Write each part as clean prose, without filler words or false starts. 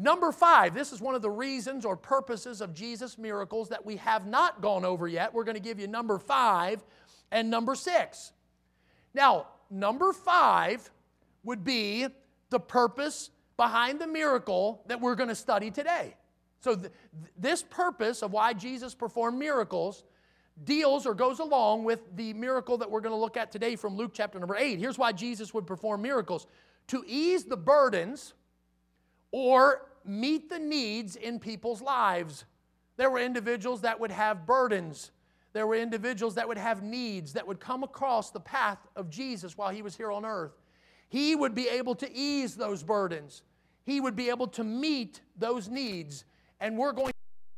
Number 5, this is one of the reasons or purposes of Jesus' miracles that we have not gone over yet. We're going to give you number 5 and number 6. Now, number 5 would be the purpose behind the miracle that we're going to study today. So this purpose of why Jesus performed miracles deals or goes along with the miracle that we're going to look at today from Luke chapter number 8. Here's why Jesus would perform miracles: to ease the burdens or meet the needs in people's lives. There were individuals that would have burdens. There were individuals that would have needs that would come across the path of Jesus while He was here on earth. He would be able to ease those burdens. He would be able to meet those needs. And we're going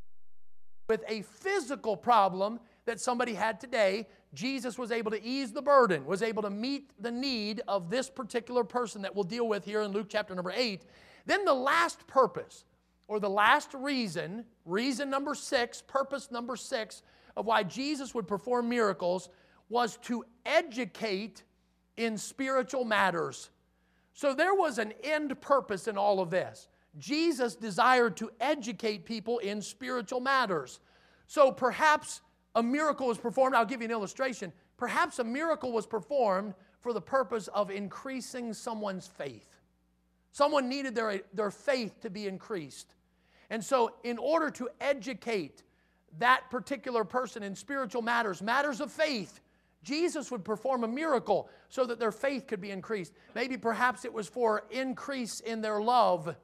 with a physical problem that somebody had today. Jesus was able to ease the burden, was able to meet the need of this particular person that we'll deal with here in Luke chapter number 8. Then the last purpose, or the last reason number 6, purpose number 6 of why Jesus would perform miracles was to educate in spiritual matters. So there was an end purpose in all of this. Jesus desired to educate people in spiritual matters. So perhaps a miracle was performed. I'll give you an illustration. Perhaps a miracle was performed for the purpose of increasing someone's faith. Someone needed their faith to be increased. And so in order to educate that particular person in spiritual matters, matters of faith, Jesus would perform a miracle so that their faith could be increased. Maybe perhaps it was for increase in their love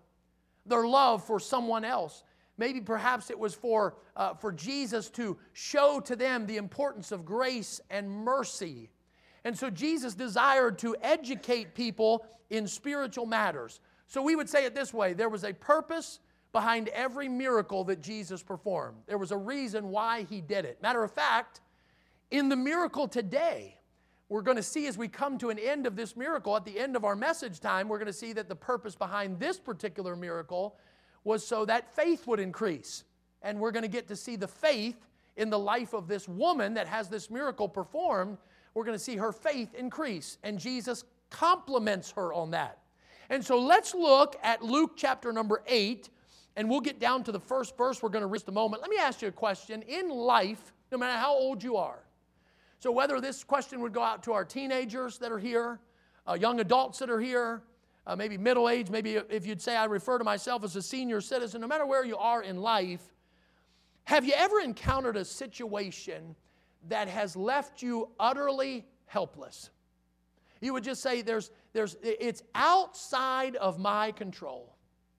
for someone else. Maybe perhaps it was for Jesus to show to them the importance of grace and mercy. And so Jesus desired to educate people in spiritual matters. So we would say it this way: there was a purpose behind every miracle that Jesus performed. There was a reason why He did it. Matter of fact, in the miracle today, we're going to see as we come to an end of this miracle, at the end of our message time, we're going to see that the purpose behind this particular miracle was so that faith would increase. And we're going to get to see the faith in the life of this woman that has this miracle performed. We're going to see her faith increase, and Jesus compliments her on that. And so let's look at Luke chapter number 8, and we'll get down to the first verse. We're going to read a moment. Let me ask you a question. In life, no matter how old you are, so whether this question would go out to our teenagers that are here, young adults that are here, maybe middle age, maybe if you'd say I refer to myself as a senior citizen, no matter where you are in life, have you ever encountered a situation that has left you utterly helpless? You would just say it's outside of my control.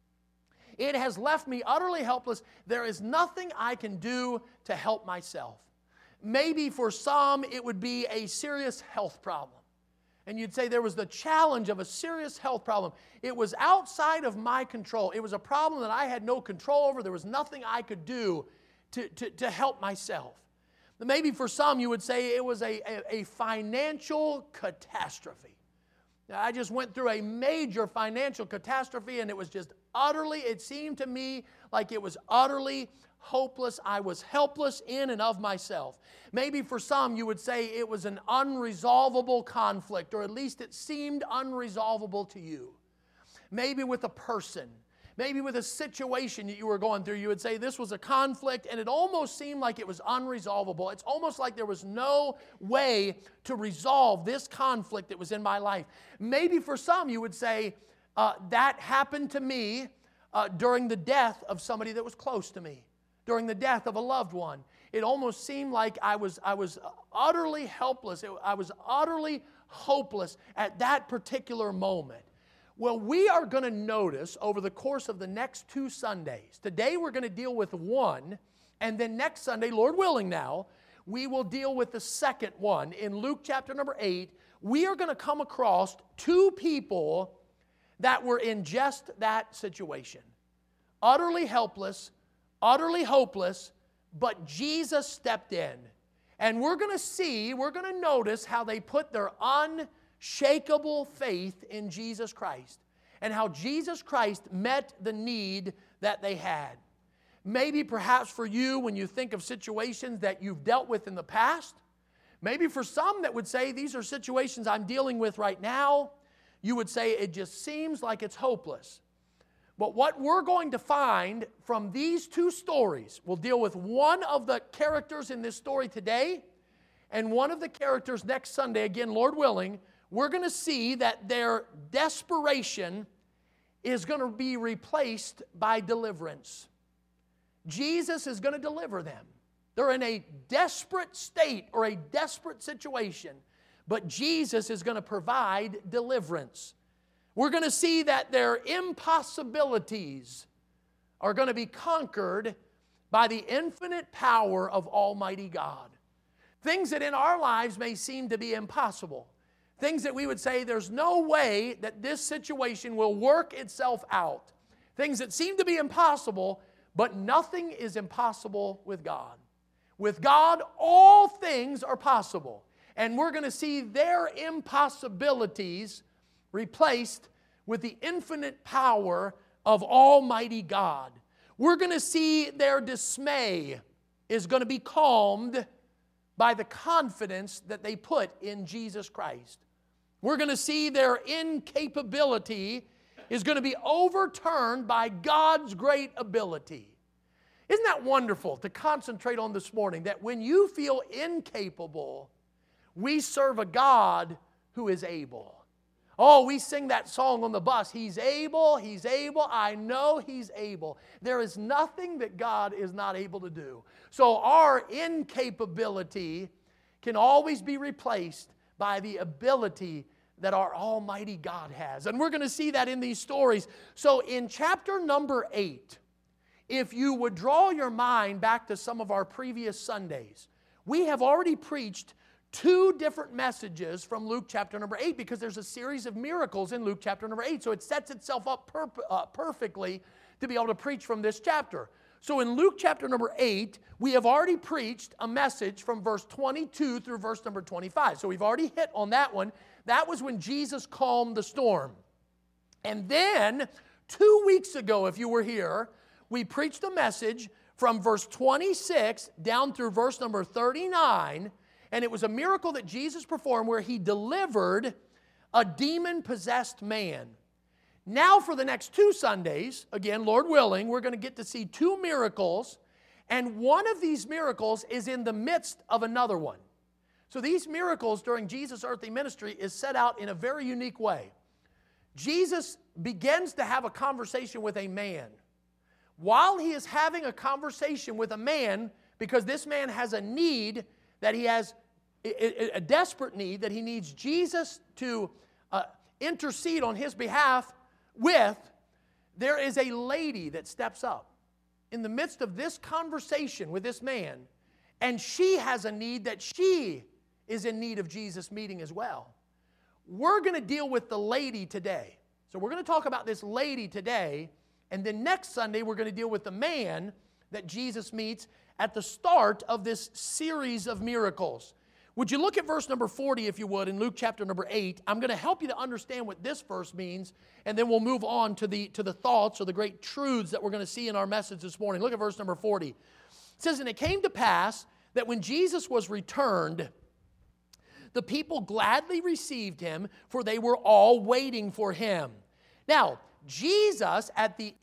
It has left me utterly helpless. There is nothing I can do to help myself. Maybe for some it would be a serious health problem. And you'd say there was the challenge of a serious health problem. It was outside of my control. It was a problem that I had no control over. There was nothing I could do to help myself. Maybe for some you would say it was a financial catastrophe. Now, I just went through a major financial catastrophe, and it was just it seemed to me like it was utterly hopeless. I was helpless in and of myself. Maybe for some you would say it was an unresolvable conflict, or at least it seemed unresolvable to you. Maybe with a person, maybe with a situation that you were going through, you would say this was a conflict and it almost seemed like it was unresolvable. It's almost like there was no way to resolve this conflict that was in my life. Maybe for some you would say that happened to me during the death of somebody that was close to me. During the death of a loved one. It almost seemed like I was utterly helpless. I was utterly hopeless at that particular moment. Well, we are going to notice over the course of the next 2 Sundays. Today we're going to deal with one, and then next Sunday, Lord willing now, we will deal with the second one. In Luke chapter number 8, we are going to come across 2 people that were in just that situation. Utterly helpless, utterly hopeless, but Jesus stepped in. And we're going to notice how they put their unshakable faith in Jesus Christ and how Jesus Christ met the need that they had. Maybe perhaps for you, when you think of situations that you've dealt with in the past, maybe for some that would say these are situations I'm dealing with right now, you would say it just seems like it's hopeless. But what we're going to find from these two stories, we'll deal with one of the characters in this story today and one of the characters next Sunday, again, Lord willing. We're going to see that their desperation is going to be replaced by deliverance. Jesus is going to deliver them. They're in a desperate state or a desperate situation, but Jesus is going to provide deliverance. We're going to see that their impossibilities are going to be conquered by the infinite power of Almighty God. Things that in our lives may seem to be impossible. Things that we would say there's no way that this situation will work itself out. Things that seem to be impossible, but nothing is impossible with God. With God, all things are possible. And we're going to see their impossibilities replaced with the infinite power of Almighty God. We're going to see their dismay is going to be calmed by the confidence that they put in Jesus Christ. We're going to see their incapability is going to be overturned by God's great ability. Isn't that wonderful to concentrate on this morning, that when you feel incapable, we serve a God who is able. Oh, we sing that song on the bus, He's able, I know He's able. There is nothing that God is not able to do. So our incapability can always be replaced by the ability that our Almighty God has. And we're going to see that in these stories. So in chapter number 8, if you would draw your mind back to some of our previous Sundays, we have already preached 2 different messages from Luke chapter number 8 because there's a series of miracles in Luke chapter number 8. So it sets itself up perfectly to be able to preach from this chapter. So in Luke chapter number 8, we have already preached a message from verse 22 through verse number 25. So we've already hit on that one. That was when Jesus calmed the storm. And then 2 weeks ago, if you were here, we preached a message from verse 26 down through verse number 39. And it was a miracle that Jesus performed where He delivered a demon-possessed man. Now for the next 2 Sundays, again, Lord willing, we're going to get to see 2 miracles. And one of these miracles is in the midst of another one. So these miracles during Jesus' earthly ministry is set out in a very unique way. Jesus begins to have a conversation with a man. While He is having a conversation with a man, because this man has a need that he has, a desperate need that he needs Jesus to intercede on his behalf with, there is a lady that steps up in the midst of this conversation with this man, and she has a need that she is in need of Jesus meeting as well. We're going to deal with the lady today. So we're going to talk about this lady today, and then next Sunday we're going to deal with the man that Jesus meets at the start of this series of miracles. Would you look at verse number 40, if you would, in Luke chapter number 8. I'm going to help you to understand what this verse means, and then we'll move on to the thoughts or the great truths that we're going to see in our message this morning. Look at verse number 40. It says, "And it came to pass that when Jesus was returned, the people gladly received Him, for they were all waiting for Him." Now, Jesus, at the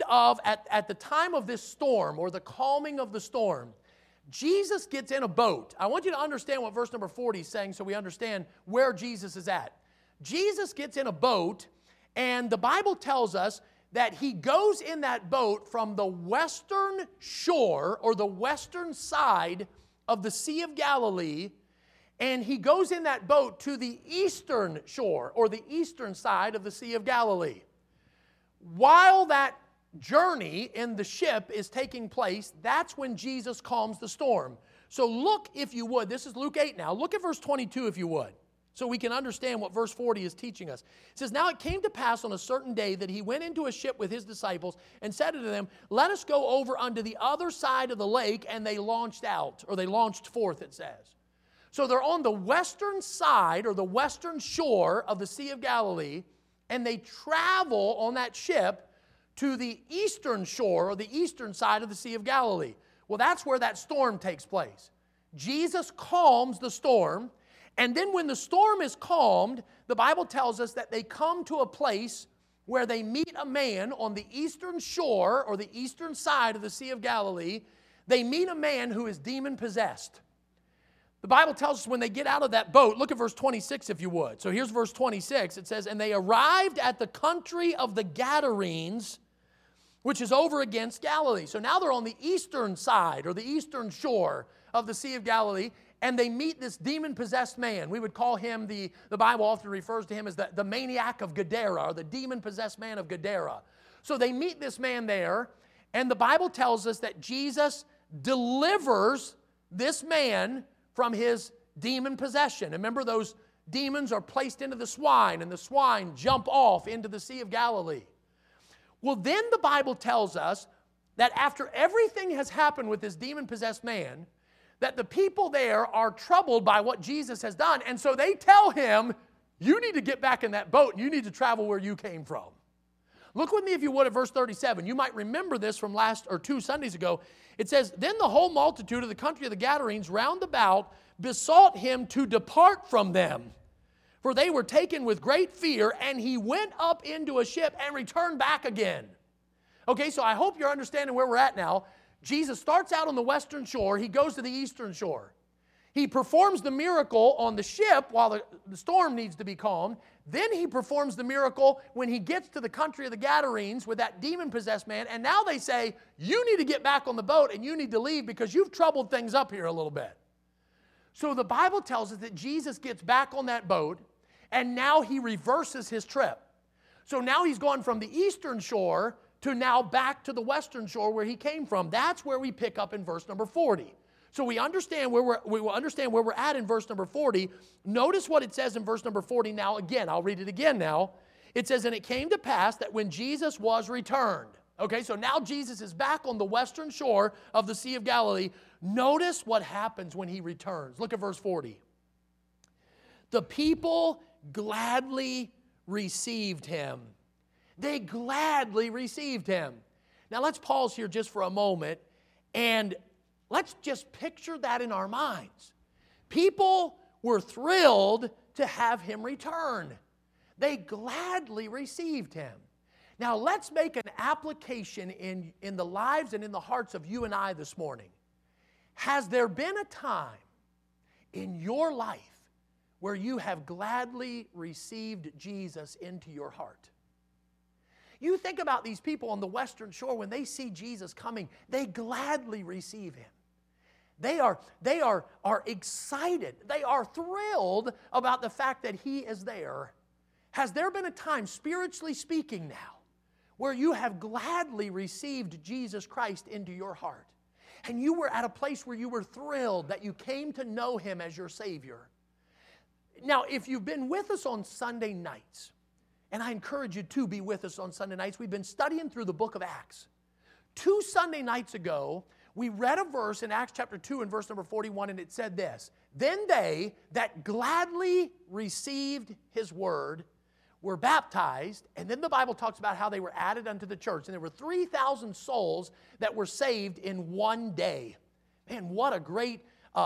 time of this storm, or the calming of the storm, Jesus gets in a boat. I want you to understand what verse number 40 is saying so we understand where Jesus is at. Jesus gets in a boat, and the Bible tells us that He goes in that boat from the western shore, or the western side of the Sea of Galilee, and He goes in that boat to the eastern shore, or the eastern side of the Sea of Galilee. While that journey in the ship is taking place, that's when Jesus calms the storm. So look, if you would, this is Luke 8 now. Look at verse 22, if you would, so we can understand what verse 40 is teaching us. It says, "Now it came to pass on a certain day that He went into a ship with His disciples and said unto them, Let us go over unto the other side of the lake. And they launched out," or they launched forth, it says. So they're on the western side, or the western shore of the Sea of Galilee, and they travel on that ship to the eastern shore, or the eastern side of the Sea of Galilee. Well, that's where that storm takes place. Jesus calms the storm, and then when the storm is calmed, the Bible tells us that they come to a place where they meet a man on the eastern shore or the eastern side of the Sea of Galilee. They meet a man who is demon-possessed. The Bible tells us when they get out of that boat, look at verse 26 if you would. So here's verse 26. It says, and they arrived at the country of the Gadarenes, which is over against Galilee. So now they're on the eastern side or the eastern shore of the Sea of Galilee, and they meet this demon-possessed man. We would call him, the Bible often refers to him as the maniac of Gadara, or the demon-possessed man of Gadara. So they meet this man there, and the Bible tells us that Jesus delivers this man from his demon possession. And remember, those demons are placed into the swine, and the swine jump off into the Sea of Galilee. Well, then the Bible tells us that after everything has happened with this demon-possessed man, that the people there are troubled by what Jesus has done. And so they tell him, you need to get back in that boat and you need to travel where you came from. Look with me, if you would, at verse 37. You might remember this from last or 2 Sundays ago. It says, then the whole multitude of the country of the Gadarenes round about besought him to depart from them. For they were taken with great fear, and he went up into a ship and returned back again. Okay, so I hope you're understanding where we're at now. Jesus starts out on the western shore. He goes to the eastern shore. He performs the miracle on the ship while the storm needs to be calmed. Then he performs the miracle when he gets to the country of the Gadarenes with that demon-possessed man. And now they say, you need to get back on the boat and you need to leave because you've troubled things up here a little bit. So the Bible tells us that Jesus gets back on that boat, and now he reverses his trip. So now he's gone from the eastern shore to now back to the western shore where he came from. That's where we pick up in verse number 40. So we understand where we're at in verse number 40. Notice what it says in verse number 40 now again. I'll read it again now. It says, and it came to pass that when Jesus was returned. Okay, so now Jesus is back on the western shore of the Sea of Galilee. Notice what happens when he returns. Look at verse 40. The people gladly received him. They gladly received him. Now let's pause here just for a moment and let's just picture that in our minds. People were thrilled to have him return. They gladly received him. Now let's make an application in the lives and in the hearts of you and I this morning. Has there been a time in your life where you have gladly received Jesus into your heart? You think about these people on the western shore, when they see Jesus coming, they gladly receive him. They are excited. They are thrilled about the fact that he is there. Has there been a time, spiritually speaking now, where you have gladly received Jesus Christ into your heart? And you were at a place where you were thrilled that you came to know him as your Savior. Now, if you've been with us on Sunday nights, and I encourage you to be with us on Sunday nights, we've been studying through the book of Acts. 2 Sunday nights ago, we read a verse in Acts chapter 2 and verse number 41, and it said this, then they that gladly received his word were baptized, and then the Bible talks about how they were added unto the church, and there were 3,000 souls that were saved in one day. Man, what a great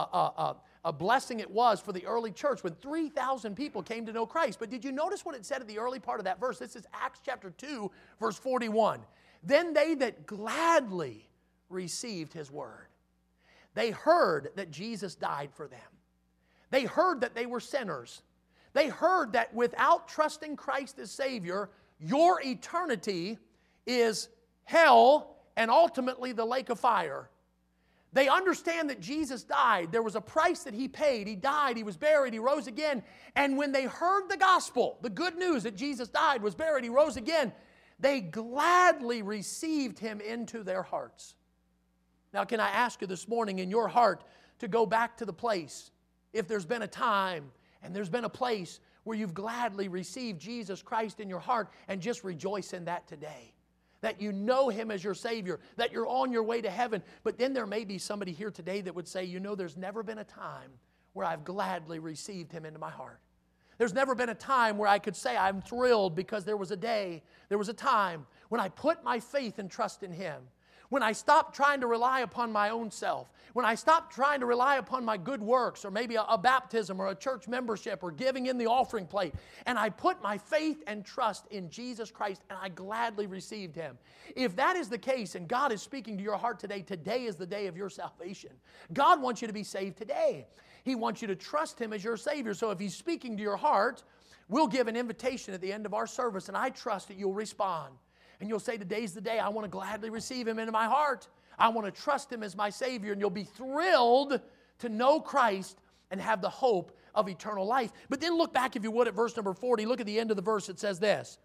a blessing it was for the early church when 3,000 people came to know Christ. But did you notice what it said at the early part of that verse? This is Acts chapter 2, verse 41. Then they that gladly received his word. They heard that Jesus died for them. They heard that they were sinners. They heard that without trusting Christ as Savior, your eternity is hell and ultimately the lake of fire. They understand that Jesus died. There was a price that he paid. He died, he was buried, he rose again. And when they heard the gospel, the good news that Jesus died, was buried, he rose again, they gladly received him into their hearts. Now, can I ask you this morning in your heart to go back to the place, if there's been a time and there's been a place where you've gladly received Jesus Christ in your heart, and just rejoice in that today. That you know him as your Savior, that you're on your way to heaven. But then there may be somebody here today that would say, you know, there's never been a time where I've gladly received him into my heart. There's never been a time where I could say I'm thrilled because there was a day, there was a time when I put my faith and trust in him. when I stop trying to rely upon my own self, when I stop trying to rely upon my good works or maybe a baptism or a church membership or giving in the offering plate, and I put my faith and trust in Jesus Christ and I gladly received Him. If that is the case and God is speaking to your heart today, today is the day of your salvation. God wants you to be saved today. He wants you to trust Him as your Savior. So if He's speaking to your heart, we'll give an invitation at the end of our service, and I trust that you'll respond. And you'll say, today's the day I want to gladly receive Him into my heart. I want to trust Him as my Savior. And you'll be thrilled to know Christ and have the hope of eternal life. But then look back, if you would, at verse number 40. Look at the end of the verse. It says this.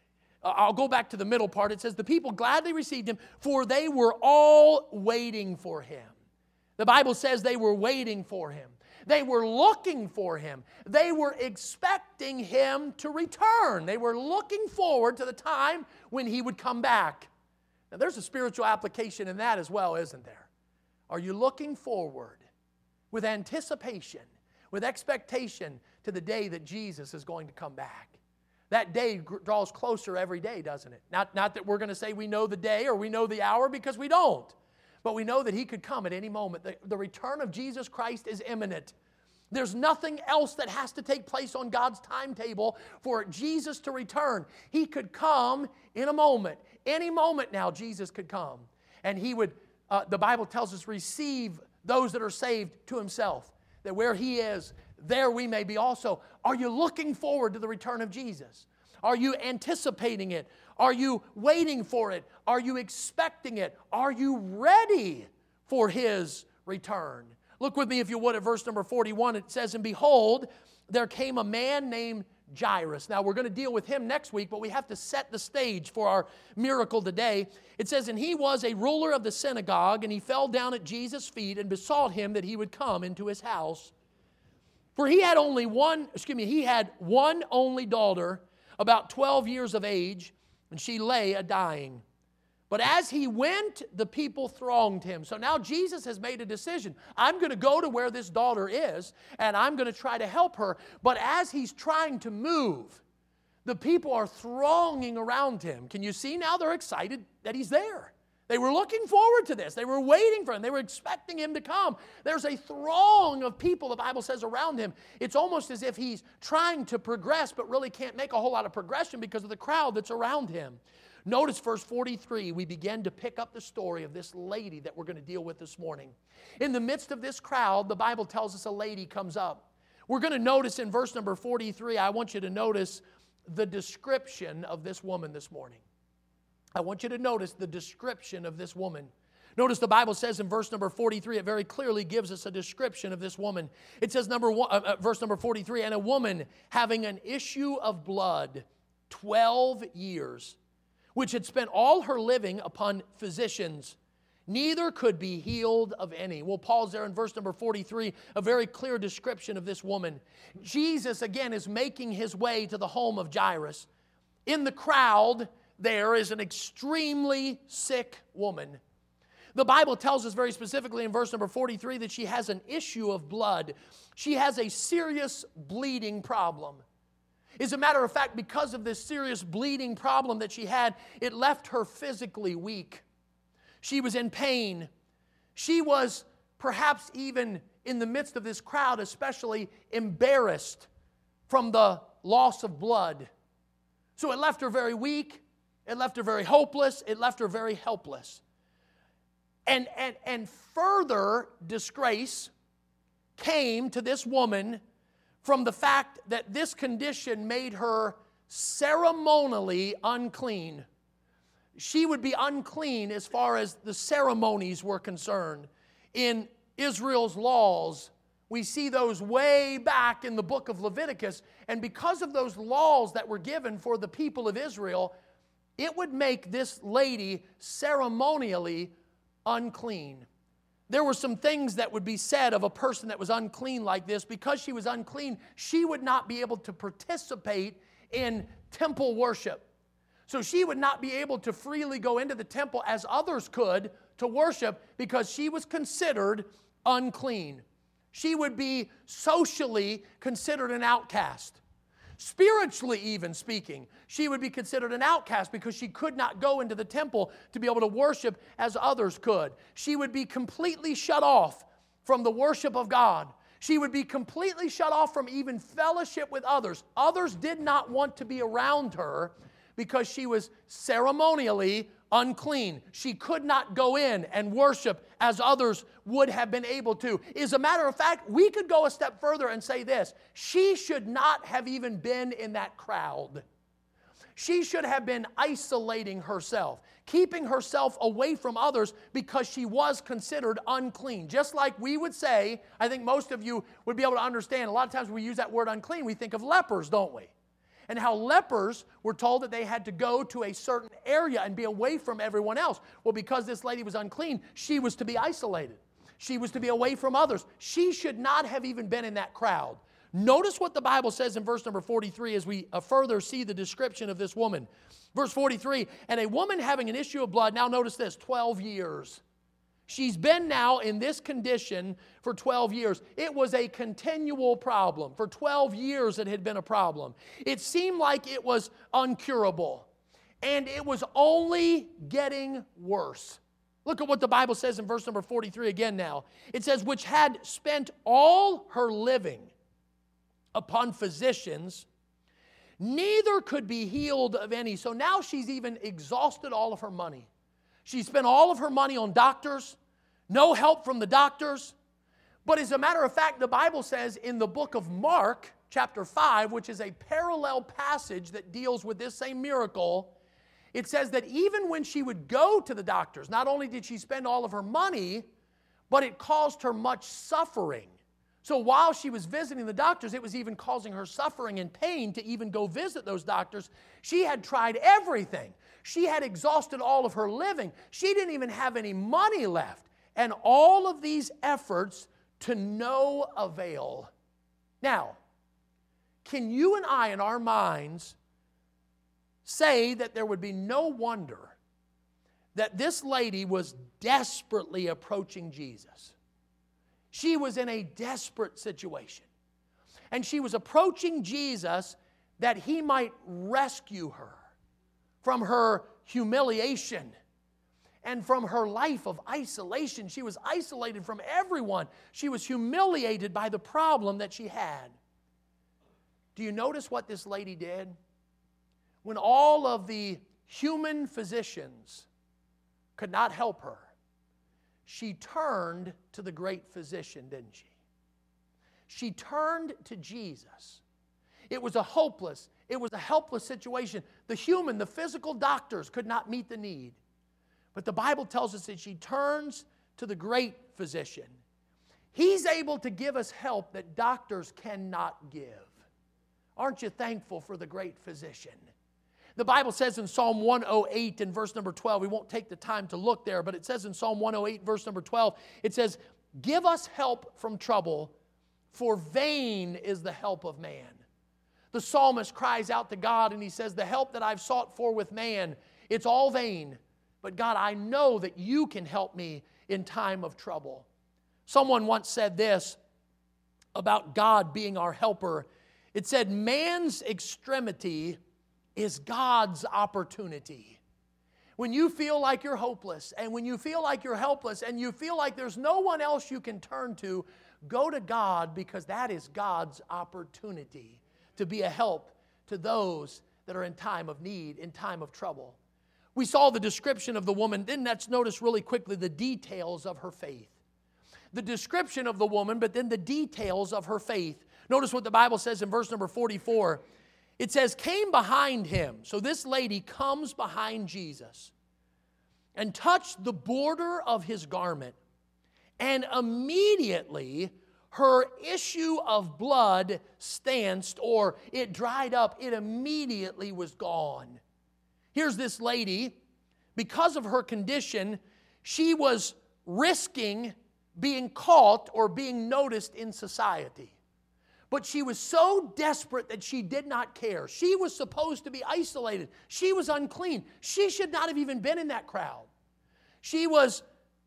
I'll go back to the middle part. It says, the people gladly received Him, for they were all waiting for Him. The Bible says they were waiting for Him. They were looking for Him. They were expecting Him to return. They were looking forward to the time when He would come back. Now, there's a spiritual application in that as well, isn't there? Are you looking forward with anticipation, with expectation to the day that Jesus is going to come back? That day draws closer every day, doesn't it? Not that we're going to say we know the day or we know the hour, because we don't. But we know that He could come at any moment. The return of Jesus Christ is imminent. There's nothing else that has to take place on God's timetable for Jesus to return. He could come in a moment. Any moment now, Jesus could come. And He would, the Bible tells us, receive those that are saved to Himself. That where He is, there we may be also. Are you looking forward to the return of Jesus? Are you anticipating it? Are you waiting for it? Are you expecting it? Are you ready for His return? Look with me, if you would, at verse number 41. It says, and behold, there came a man named Jairus. Now, we're going to deal with him next week, but we have to set the stage for our miracle today. It says, and he was a ruler of the synagogue, and he fell down at Jesus' feet and besought Him that he would come into his house. For he had one only daughter, about 12 years of age, and she lay a-dying. But as He went, the people thronged Him. So now Jesus has made a decision. I'm going to go to where this daughter is, and I'm going to try to help her. But as He's trying to move, the people are thronging around Him. Can you see now they're excited that He's there? They were looking forward to this. They were waiting for Him. They were expecting Him to come. There's a throng of people, the Bible says, around Him. It's almost as if He's trying to progress, but really can't make a whole lot of progression because of the crowd that's around Him. Notice verse 43, we begin to pick up the story of this lady that we're going to deal with this morning. In the midst of this crowd, the Bible tells us a lady comes up. We're going to notice in verse number 43, I want you to notice the description of this woman this morning. I want you to notice the description of this woman. Notice the Bible says in verse number 43, it very clearly gives us a description of this woman. It says, verse number 43, and a woman having an issue of blood 12 years, which had spent all her living upon physicians, neither could be healed of any. We'll pause there in verse number 43, a very clear description of this woman. Jesus, again, is making His way to the home of Jairus. In the crowd, there is an extremely sick woman. The Bible tells us very specifically in verse number 43 that she has an issue of blood. She has a serious bleeding problem. As a matter of fact, because of this serious bleeding problem that she had, it left her physically weak. She was in pain. She was perhaps even in the midst of this crowd, especially embarrassed from the loss of blood. So it left her very weak. It left her very hopeless. It left her very helpless. And further disgrace came to this woman from the fact that this condition made her ceremonially unclean. She would be unclean as far as the ceremonies were concerned. In Israel's laws, we see those way back in the book of Leviticus. And because of those laws that were given for the people of Israel, it would make this lady ceremonially unclean. There were some things that would be said of a person that was unclean like this. Because she was unclean, she would not be able to participate in temple worship. So she would not be able to freely go into the temple as others could to worship because she was considered unclean. She would be socially considered an outcast. Spiritually even speaking, she would be considered an outcast because she could not go into the temple to be able to worship as others could. She would be completely shut off from the worship of God. She would be completely shut off from even fellowship with others. Others did not want to be around her because she was ceremonially unclean. She could not go in and worship as others would have been able to. As a matter of fact, we could go a step further and say this: she should not have even been in that crowd. She should have been isolating herself, keeping herself away from others because she was considered unclean. Just like we would say, I think most of you would be able to understand, a lot of times when we use that word unclean, we think of lepers, don't we? And how lepers were told that they had to go to a certain area and be away from everyone else. Well, because this lady was unclean, she was to be isolated. She was to be away from others. She should not have even been in that crowd. Notice what the Bible says in verse number 43 as we further see the description of this woman. Verse 43, and a woman having an issue of blood, now notice this, 12 years. She's been now in this condition for 12 years. It was a continual problem. For 12 years it had been a problem. It seemed like it was uncurable. And it was only getting worse. Look at what the Bible says in verse number 43 again now. It says, which had spent all her living upon physicians, neither could be healed of any. So now she's even exhausted all of her money. She spent all of her money on doctors, no help from the doctors. But as a matter of fact, the Bible says in the book of Mark, chapter 5, which is a parallel passage that deals with this same miracle, it says that even when she would go to the doctors, not only did she spend all of her money, but it caused her much suffering. So while she was visiting the doctors, it was even causing her suffering and pain to even go visit those doctors. She had tried everything. She had exhausted all of her living. She didn't even have any money left. And all of these efforts to no avail. Now, can you and I in our minds say that there would be no wonder that this lady was desperately approaching Jesus? She was in a desperate situation. And she was approaching Jesus that he might rescue her from her humiliation and from her life of isolation. She was isolated from everyone. She was humiliated by the problem that she had. Do you notice what this lady did? When all of the human physicians could not help her, she turned to the great physician, didn't she? She turned to Jesus. It was a helpless situation. The physical doctors could not meet the need. But the Bible tells us that she turns to the great physician. He's able to give us help that doctors cannot give. Aren't you thankful for the great physician? The Bible says in Psalm 108 in verse number 12, we won't take the time to look there, but it says in Psalm 108 verse number 12, it says, give us help from trouble, for vain is the help of man. The psalmist cries out to God and he says, the help that I've sought for with man, it's all vain. But God, I know that you can help me in time of trouble. Someone once said this about God being our helper. It said, man's extremity is God's opportunity. When you feel like you're hopeless and when you feel like you're helpless and you feel like there's no one else you can turn to, go to God, because that is God's opportunity to be a help to those that are in time of need, in time of trouble. We saw the description of the woman. Then let's notice really quickly the details of her faith. The description of the woman, but then the details of her faith. Notice what the Bible says in verse number 44. It says, came behind him. So this lady comes behind Jesus and touched the border of his garment. And immediately her issue of blood stanced, or it dried up. It immediately was gone. Here's this lady, because of her condition, she was risking being caught or being noticed in society. But she was so desperate that she did not care. She was supposed to be isolated. She was unclean. She should not have even been in that crowd. She was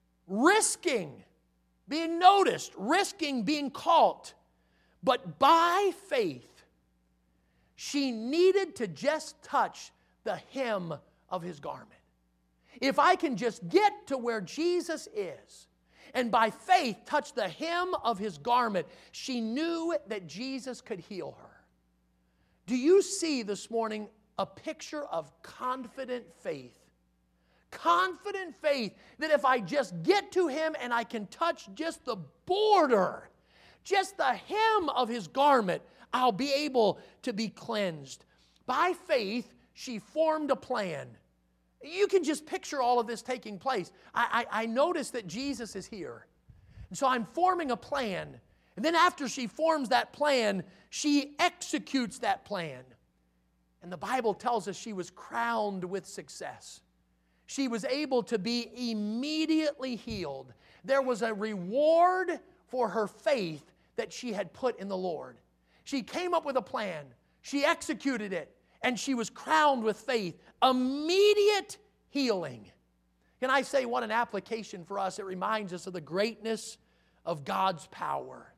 risking being noticed, risking being caught. But by faith, She needed to just touch the hem of his garment. If I can just get to where Jesus is, and by faith touch the hem of his garment, she knew that Jesus could heal her. Do you see this morning a picture of confident faith? Confident faith that if I just get to him and I can touch just the border, just the hem of his garment, I'll be able to be cleansed. By faith, she formed a plan. You can just picture all of this taking place. I notice that Jesus is here. And so I'm forming a plan. And then after she forms that plan, she executes that plan. And the Bible tells us she was crowned with success. She was able to be immediately healed. There was a reward for her faith that she had put in the Lord. She came up with a plan. She executed it. And she was crowned with faith. Immediate healing. Can I say what an application for us? It reminds us of the greatness of God's power.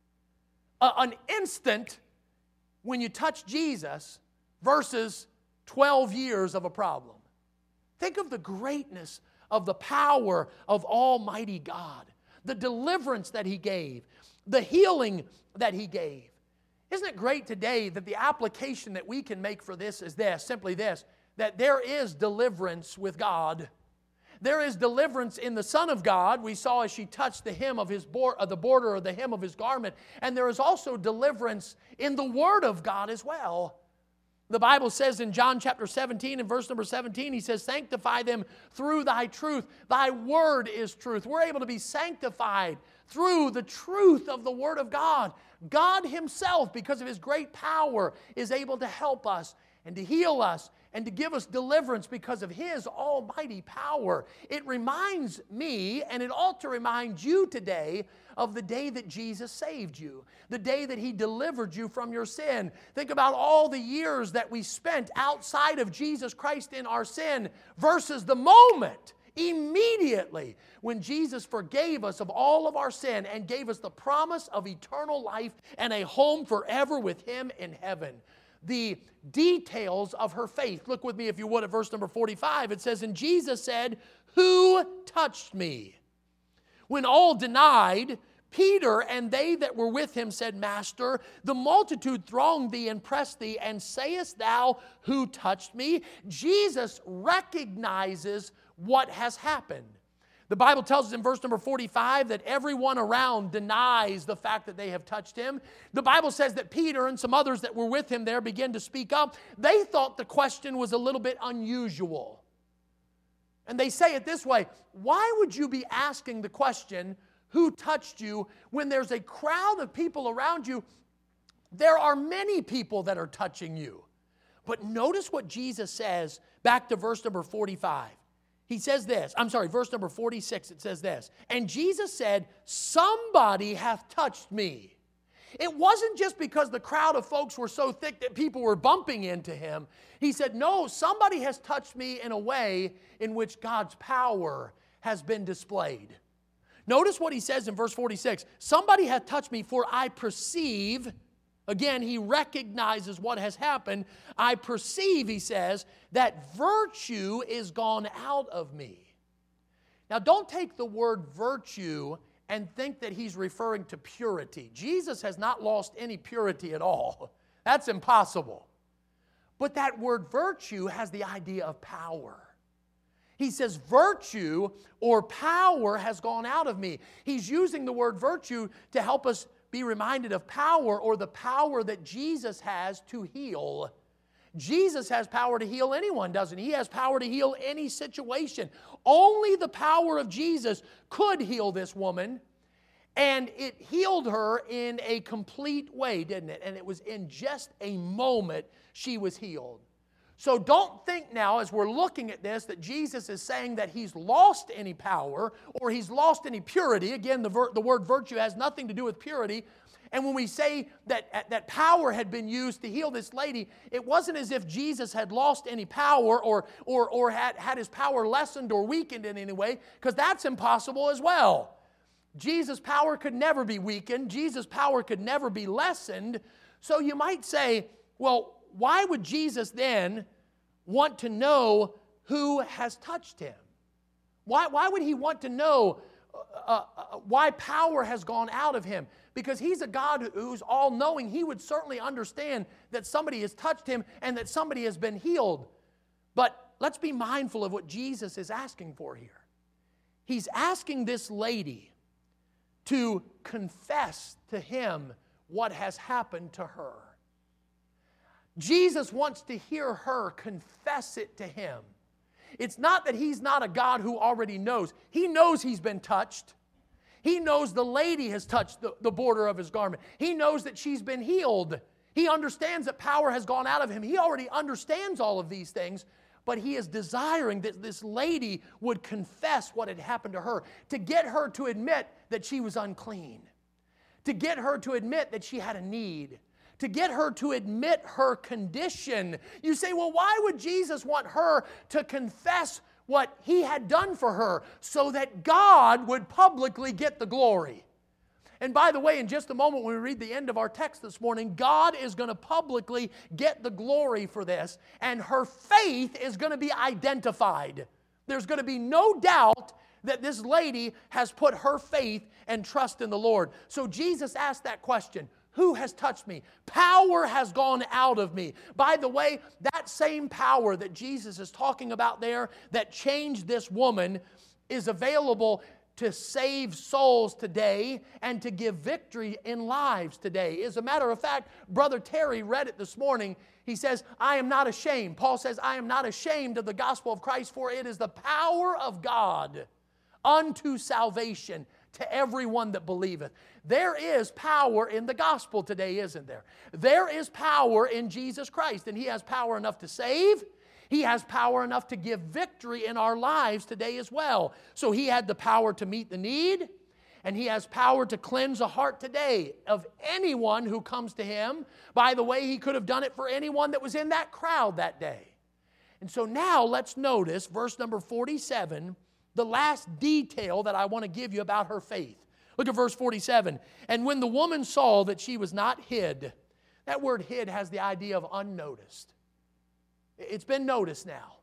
An instant when you touch Jesus versus 12 years of a problem. Think of the greatness of the power of Almighty God. The deliverance that He gave. The healing that He gave. Isn't it great today that the application that we can make for this is this, simply this, that there is deliverance with God. There is deliverance in the Son of God. We saw as she touched the hem of the border or the hem of His garment. And there is also deliverance in the Word of God as well. The Bible says in John chapter 17 and verse number 17, He says, sanctify them through Thy truth. Thy Word is truth. We're able to be sanctified through the truth of the Word of God. God Himself, because of His great power, is able to help us and to heal us and to give us deliverance because of His almighty power. It reminds me, and it ought to remind you today, of the day that Jesus saved you, the day that He delivered you from your sin. Think about all the years that we spent outside of Jesus Christ in our sin versus the moment, immediately, when Jesus forgave us of all of our sin and gave us the promise of eternal life and a home forever with Him in heaven. The details of her faith. Look with me, if you would, at verse number 45. It says, and Jesus said, who touched me? When all denied, Peter and they that were with him said, Master, the multitude thronged thee and pressed thee, and sayest thou, who touched me? Jesus recognizes what has happened. The Bible tells us in verse number 45 that everyone around denies the fact that they have touched Him. The Bible says that Peter and some others that were with him there began to speak up. They thought the question was a little bit unusual. And they say it this way, why would you be asking the question, who touched you, when there's a crowd of people around you? There are many people that are touching you. But notice what Jesus says back to verse number 45. He says this, verse number 46, it says this, and Jesus said, somebody hath touched me. It wasn't just because the crowd of folks were so thick that people were bumping into Him. He said, no, somebody has touched me in a way in which God's power has been displayed. Notice what He says in verse 46, somebody hath touched me, for I perceive. Again, He recognizes what has happened. I perceive, He says, that virtue is gone out of me. Now, don't take the word virtue and think that He's referring to purity. Jesus has not lost any purity at all. That's impossible. But that word virtue has the idea of power. He says virtue or power has gone out of me. He's using the word virtue to help us be reminded of power, or the power that Jesus has to heal. Jesus has power to heal anyone, doesn't He? He has power to heal any situation. Only the power of Jesus could heal this woman, and it healed her in a complete way, didn't it? And it was in just a moment she was healed. So don't think now, as we're looking at this, that Jesus is saying that He's lost any power or He's lost any purity. Again, the word virtue has nothing to do with purity. And when we say that power had been used to heal this lady, it wasn't as if Jesus had lost any power or had His power lessened or weakened in any way, because that's impossible as well. Jesus' power could never be weakened. Jesus' power could never be lessened. So you might say, well, why would Jesus then want to know who has touched him? Why would he want to know why power has gone out of him? Because he's a God who's all-knowing. He would certainly understand that somebody has touched him and that somebody has been healed. But let's be mindful of what Jesus is asking for here. He's asking this lady to confess to him what has happened to her. Jesus wants to hear her confess it to him. It's not that he's not a God who already knows. He knows he's been touched. He knows the lady has touched the border of his garment. He knows that she's been healed. He understands that power has gone out of him. He already understands all of these things, but he is desiring that this lady would confess what had happened to her, to get her to admit that she was unclean, to get her to admit that she had a need, to get her to admit her condition. You say, well, why would Jesus want her to confess what he had done for her? So that God would publicly get the glory. And by the way, in just a moment when we read the end of our text this morning, God is going to publicly get the glory for this, and her faith is going to be identified. There's going to be no doubt that this lady has put her faith and trust in the Lord. So Jesus asked that question, who has touched me? Power has gone out of me. By the way, that same power that Jesus is talking about there that changed this woman is available to save souls today and to give victory in lives today. As a matter of fact, Brother Terry read it this morning. He says, I am not ashamed. Paul says, I am not ashamed of the gospel of Christ, for it is the power of God unto salvation to everyone that believeth. There is power in the gospel today, isn't there? There is power in Jesus Christ, and he has power enough to save. He has power enough to give victory in our lives today as well. So he had the power to meet the need, and he has power to cleanse a heart today of anyone who comes to him. By the way, he could have done it for anyone that was in that crowd that day. And so now let's notice verse number 47, the last detail that I want to give you about her faith. Look at verse 47. And when the woman saw that she was not hid, that word hid has the idea of unnoticed. It's been noticed now.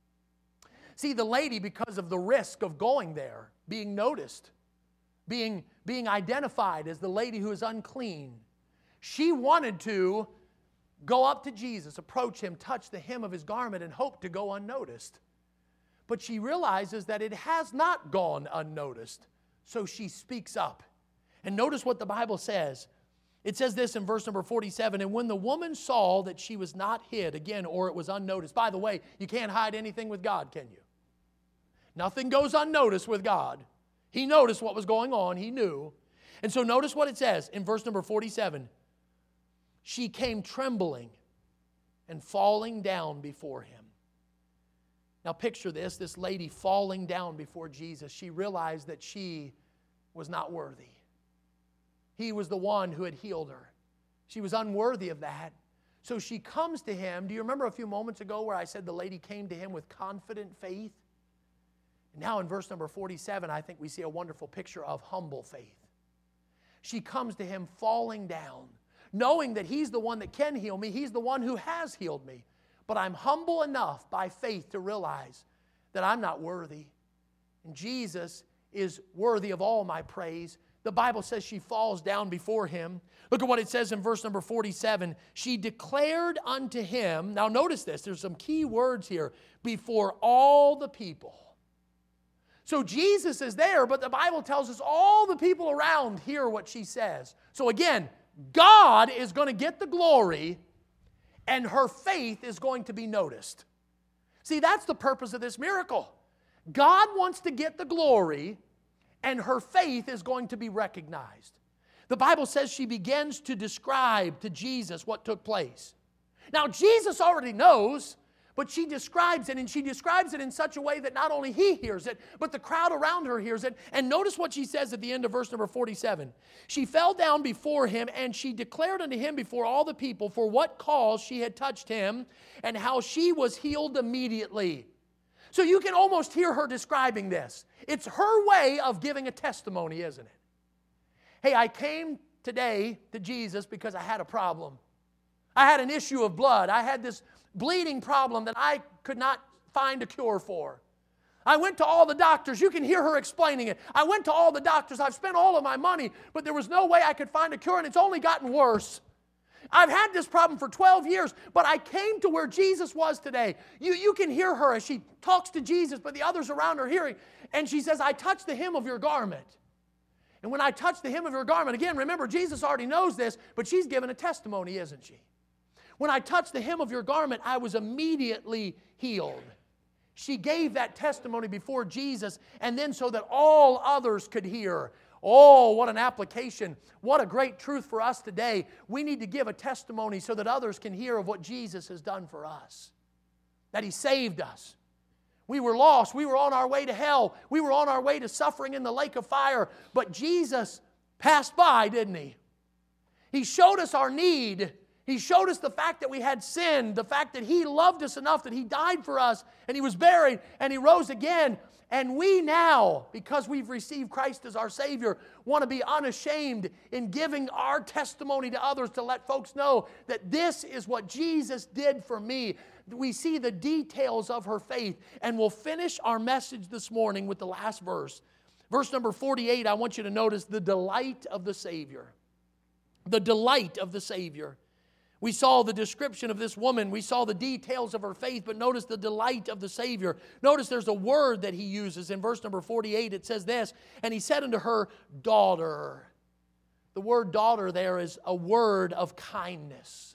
See, the lady, because of the risk of going there, being noticed, being identified as the lady who is unclean, she wanted to go up to Jesus, approach him, touch the hem of his garment, and hope to go unnoticed. But she realizes that it has not gone unnoticed, so she speaks up. And notice what the Bible says. It says this in verse number 47, and when the woman saw that she was not hid, again, or it was unnoticed. By the way, you can't hide anything with God, can you? Nothing goes unnoticed with God. He noticed what was going on. He knew. And so notice what it says in verse number 47. She came trembling and falling down before him. Now picture this lady falling down before Jesus. She realized that she was not worthy. He was the one who had healed her. She was unworthy of that. So she comes to him. Do you remember a few moments ago where I said the lady came to him with confident faith? Now in verse number 47, I think we see a wonderful picture of humble faith. She comes to him falling down, knowing that he's the one that can heal me. He's the one who has healed me. But I'm humble enough by faith to realize that I'm not worthy. And Jesus is worthy of all my praise. The Bible says she falls down before him. Look at what it says in verse number 47. She declared unto him, now notice this, there's some key words here, before all the people. So Jesus is there, but the Bible tells us all the people around hear what she says. So again, God is going to get the glory, and her faith is going to be noticed. See, that's the purpose of this miracle. God wants to get the glory, and her faith is going to be recognized. The Bible says she begins to describe to Jesus what took place. Now, Jesus already knows, but she describes it, and she describes it in such a way that not only he hears it, but the crowd around her hears it. And notice what she says at the end of verse number 47. She fell down before him, and she declared unto him before all the people for what cause she had touched him, and how she was healed immediately. So you can almost hear her describing this. It's her way of giving a testimony, isn't it? Hey, I came today to Jesus because I had a problem. I had an issue of blood. I had this bleeding problem that I could not find a cure for. I went to all the doctors. You can hear her explaining it. I went to all the doctors. I've spent all of my money, but there was no way I could find a cure, and it's only gotten worse. I've had this problem for 12 years, but I came to where Jesus was today. You can hear her as she talks to Jesus, but the others around her hearing, and she says, I touched the hem of your garment. And when I touched the hem of your garment, again, remember, Jesus already knows this, but she's given a testimony, isn't she? When I touched the hem of your garment, I was immediately healed. She gave that testimony before Jesus, and then so that all others could hear. Oh, what an application. What a great truth for us today. We need to give a testimony so that others can hear of what Jesus has done for us. That He saved us. We were lost. We were on our way to hell. We were on our way to suffering in the lake of fire. But Jesus passed by, didn't He? He showed us our need. He showed us the fact that we had sinned, the fact that He loved us enough that He died for us, and He was buried, and He rose again. And we now, because we've received Christ as our Savior, want to be unashamed in giving our testimony to others to let folks know that this is what Jesus did for me. We see the details of her faith, and we'll finish our message this morning with the last verse. Verse number 48, I want you to notice the delight of the Savior. The delight of the Savior. We saw the description of this woman. We saw the details of her faith, but notice the delight of the Savior. Notice there's a word that He uses. In verse number 48, it says this, and He said unto her, daughter. The word daughter there is a word of kindness,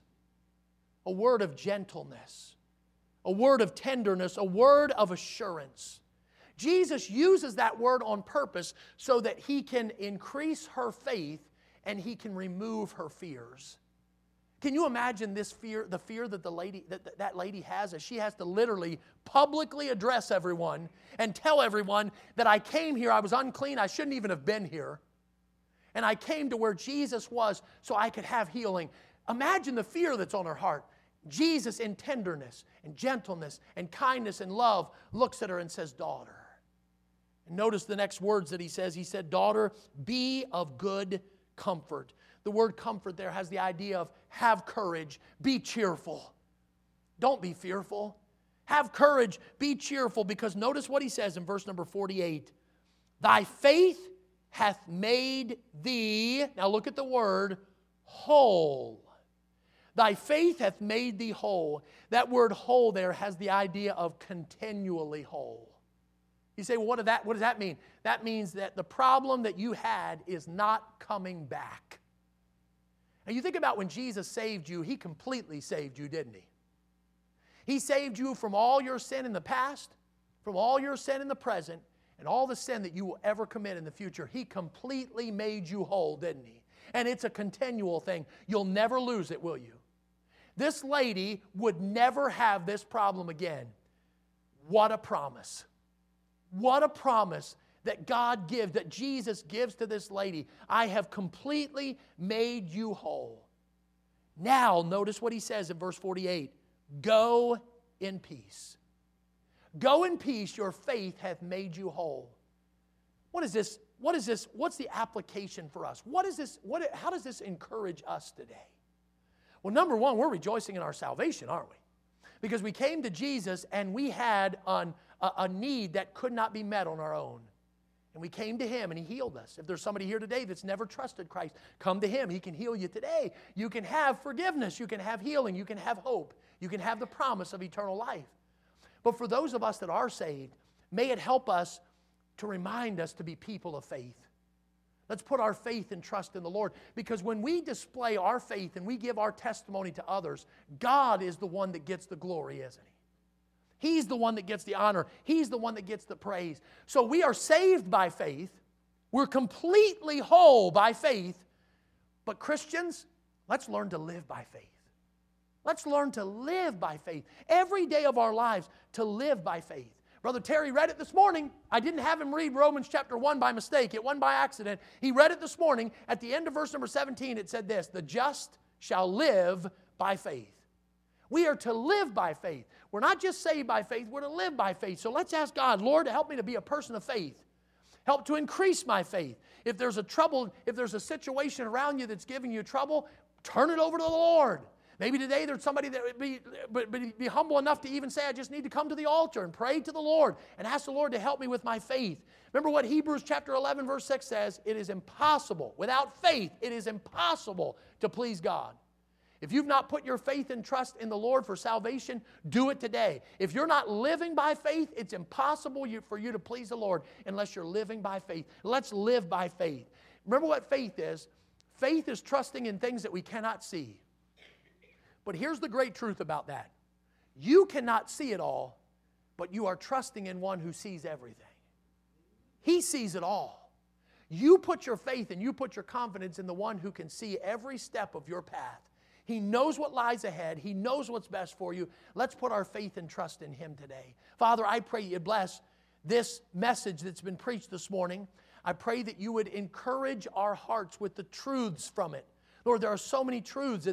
a word of gentleness, a word of tenderness, a word of assurance. Jesus uses that word on purpose so that He can increase her faith and He can remove her fears. Can you imagine this fear, the fear that that lady has, as she has to literally publicly address everyone and tell everyone that I came here, I was unclean, I shouldn't even have been here. And I came to where Jesus was so I could have healing. Imagine the fear that's on her heart. Jesus in tenderness and gentleness and kindness and love looks at her and says, daughter. And notice the next words that He says. He said, daughter, be of good comfort. The word comfort there has the idea of have courage, be cheerful. Don't be fearful. Have courage, be cheerful, because notice what He says in verse number 48. Thy faith hath made thee, now look at the word, whole. Thy faith hath made thee whole. That word whole there has the idea of continually whole. You say, well, what does that mean? That means that the problem that you had is not coming back. And you think about when Jesus saved you, He completely saved you, didn't He? He saved you from all your sin in the past, from all your sin in the present, and all the sin that you will ever commit in the future. He completely made you whole, didn't He? And it's a continual thing. You'll never lose it, will you? This lady would never have this problem again. What a promise. What a promise that God gives, that Jesus gives to this lady. I have completely made you whole. Now, notice what He says in verse 48. Go in peace. Go in peace, your faith hath made you whole. What is this? What's the application for us? How does this encourage us today? Well, number one, we're rejoicing in our salvation, aren't we? Because we came to Jesus and we had a need that could not be met on our own. And we came to Him and He healed us. If there's somebody here today that's never trusted Christ, come to Him. He can heal you today. You can have forgiveness. You can have healing. You can have hope. You can have the promise of eternal life. But for those of us that are saved, may it help us to remind us to be people of faith. Let's put our faith and trust in the Lord. Because when we display our faith and we give our testimony to others, God is the one that gets the glory, isn't He? He's the one that gets the honor. He's the one that gets the praise. So we are saved by faith. We're completely whole by faith. But Christians, let's learn to live by faith. Let's learn to live by faith. Every day of our lives, to live by faith. Brother Terry read it this morning. I didn't have him read Romans chapter 1 by mistake. It wasn't by accident. He read it this morning. At the end of verse number 17, it said this, the just shall live by faith. We are to live by faith. We're not just saved by faith, we're to live by faith. So let's ask God, Lord, help me to be a person of faith. Help to increase my faith. If there's a situation around you that's giving you trouble, turn it over to the Lord. Maybe today there's somebody that would be humble enough to even say, I just need to come to the altar and pray to the Lord and ask the Lord to help me with my faith. Remember what Hebrews chapter 11 verse 6 says, it is impossible, without faith, it is impossible to please God. If you've not put your faith and trust in the Lord for salvation, do it today. If you're not living by faith, it's impossible for you to please the Lord unless you're living by faith. Let's live by faith. Remember what faith is. Faith is trusting in things that we cannot see. But here's the great truth about that. You cannot see it all, but you are trusting in one who sees everything. He sees it all. You put your faith and you put your confidence in the one who can see every step of your path. He knows what lies ahead. He knows what's best for you. Let's put our faith and trust in Him today. Father, I pray you bless this message that's been preached this morning. I pray that you would encourage our hearts with the truths from it. Lord, there are so many truths